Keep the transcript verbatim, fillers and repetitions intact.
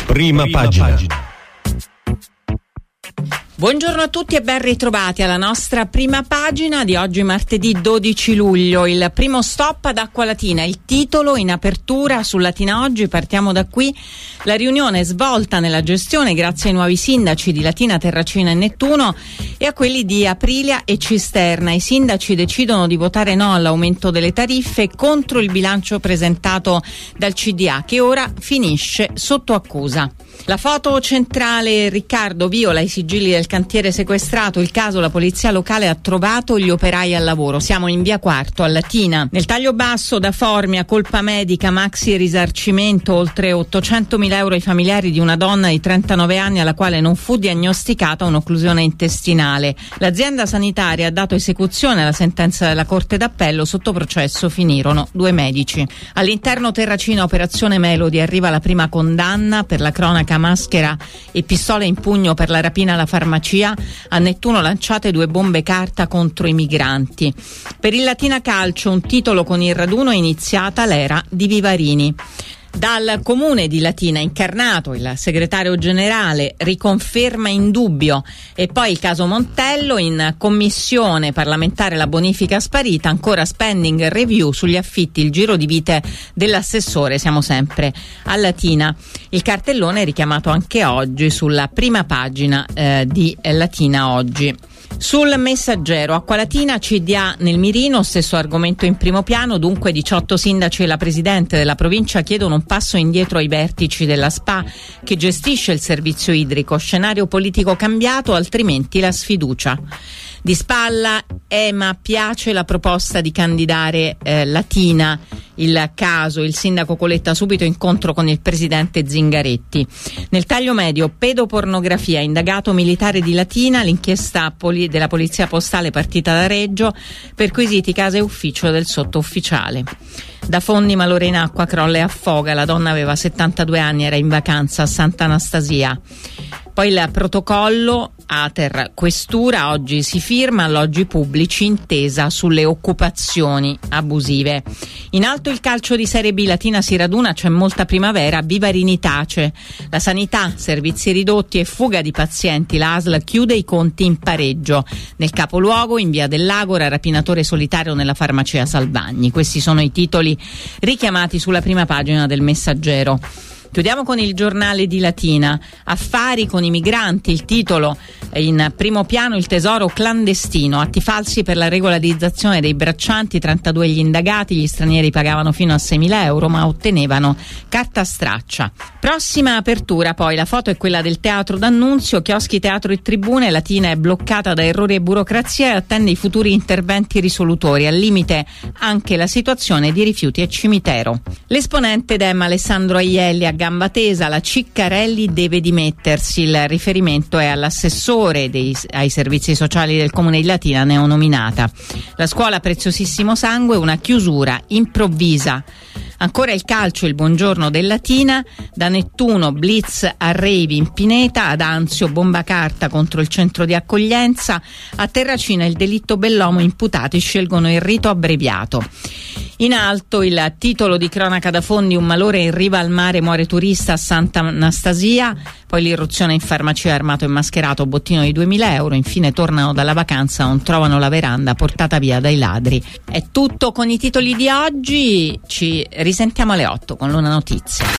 Prima, Prima pagina. pagina. Buongiorno a tutti e ben ritrovati alla nostra prima pagina di oggi, martedì dodici luglio. Il primo stop ad Acqualatina, il titolo in apertura su Latina Oggi. Partiamo da qui. La riunione svolta nella gestione grazie ai nuovi sindaci di Latina, Terracina e Nettuno e a quelli di Aprilia e Cisterna. I sindaci decidono di votare no all'aumento delle tariffe contro il bilancio presentato dal C D A, che ora finisce sotto accusa. La foto centrale: Riccardo viola i sigilli del cantiere sequestrato. Il caso: la polizia locale ha trovato gli operai al lavoro. Siamo in via Quarto a Latina. Nel taglio basso: da Formia, colpa medica, maxi risarcimento, oltre ottocentomila euro ai familiari di una donna di trentanove anni alla quale non fu diagnosticata un'occlusione intestinale. L'azienda sanitaria ha dato esecuzione alla sentenza della Corte d'Appello. Sotto processo finirono due medici. All'interno Terracina, operazione Melody, arriva la prima condanna per la cronaca maschera e pistola in pugno per la rapina alla farmacia. A Nettuno lanciate due bombe carta contro i migranti. Per il Latina Calcio un titolo con il raduno: iniziata l'era di Vivarini. Dal comune di Latina incarnato il segretario generale riconferma in dubbio. E poi il caso Montello: in commissione parlamentare la bonifica sparita, ancora spending review sugli affitti, il giro di vite dell'assessore. Siamo sempre a Latina. Il cartellone è richiamato anche oggi sulla prima pagina eh, di Latina Oggi. Sul Messaggero: Acqualatina, C D A nel mirino, stesso argomento in primo piano. Dunque diciotto sindaci e la presidente della provincia chiedono un passo indietro ai vertici della S P A che gestisce il servizio idrico. Scenario politico cambiato, altrimenti la sfiducia. Di spalla E M A: piace la proposta di candidare eh, Latina. Il caso: il sindaco Coletta subito incontro con il presidente Zingaretti. Nel taglio medio: pedopornografia, indagato militare di Latina, l'inchiesta poli- della polizia postale partita da Reggio, perquisiti casa e ufficio del sottufficiale. Da Fondi: malore in acqua, crolla e affoga, la donna aveva settantadue anni, era in vacanza a Sant'Anastasia. Poi il protocollo Ater Questura: oggi si firma, alloggi pubblici, intesa sulle occupazioni abusive. In alto il calcio di Serie B: Latina si raduna, c'è molta primavera, Vivarini tace. La sanità: servizi ridotti e fuga di pazienti, la A S L chiude i conti in pareggio. Nel capoluogo, in via dell'Agora, rapinatore solitario nella farmacia Salvagni. Questi sono i titoli richiamati sulla prima pagina del Messaggero. Chiudiamo con il Giornale di Latina: affari con i migranti. Il titolo in primo piano: il tesoro clandestino, atti falsi per la regolarizzazione dei braccianti, trentadue gli indagati, gli stranieri pagavano fino a seimila euro ma ottenevano carta straccia. Prossima apertura poi: la foto è quella del Teatro d'Annunzio, chioschi, teatro e tribune. Latina è bloccata da errori e burocrazia e attende i futuri interventi risolutori, al limite anche la situazione di rifiuti e cimitero. L'esponente Dem Alessandro Aielli a gamba tesa: la Ciccarelli deve dimettersi. Il riferimento è all'assessore dei, ai servizi sociali del comune di Latina, neonominata. La scuola preziosissimo sangue, una chiusura improvvisa. Ancora il calcio: il buongiorno del Latina. Da Nettuno blitz a Revi in Pineta, ad Anzio bomba carta contro il centro di accoglienza, a Terracina il delitto Bellomo, imputati scelgono il rito abbreviato. In alto il titolo di cronaca da Fondi: un malore in riva al mare, muore turista a Sant'Anastasia. Poi l'irruzione in farmacia, armato e mascherato, bottino di duemila euro. Infine tornano dalla vacanza, non trovano la veranda portata via dai ladri. È tutto con i titoli di oggi, ci risentiamo alle otto con l'Una Notizia.